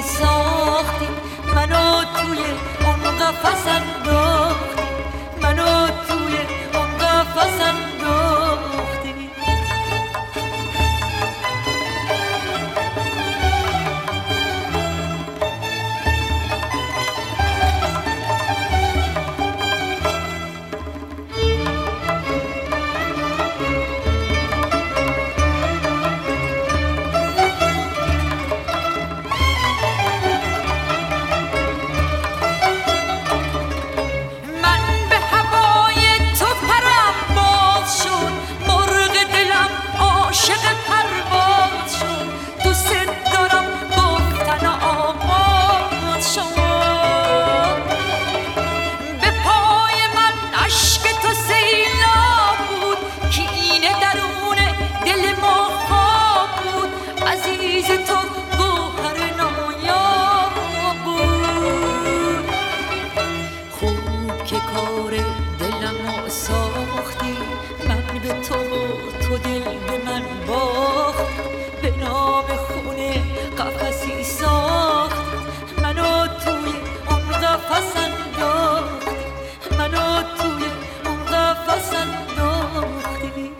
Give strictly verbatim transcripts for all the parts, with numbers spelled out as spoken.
ساختی، منو توی اون قفس انداختی، منو توی اون قفس انداختی. تو دل به من باخت، به نام خونه قفسی ساخت، منو توی اون قفس انداخت، منو توی اون قفس انداختی.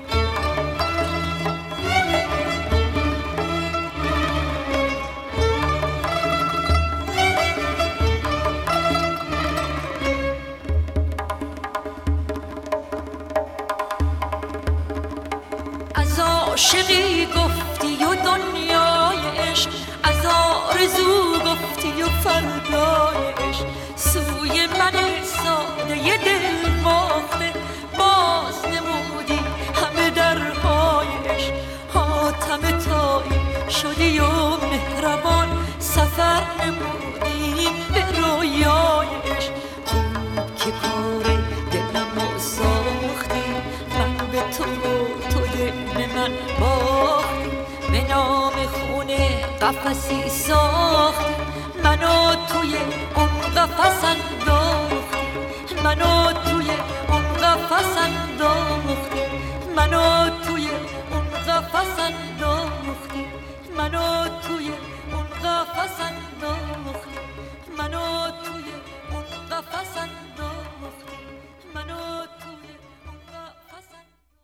از عاشقی گفتی و دنیای عشق، از آرزو گفتی و فردای عشق، سوی من ساده دل باخته باز نمودی همه درهای عشق. حاتم تایی شدی و مهربان سفر نمودی به رویای عشق. خوب که کار دلمو ساختی، من به تو تو دل به من باختی، به نام خونه قفسی ساختی، منو توی اون قفس انداختی، منو توی اون قفس انداختی، منو توی اون قفس انداختی، منو توی اون قفس انداختی.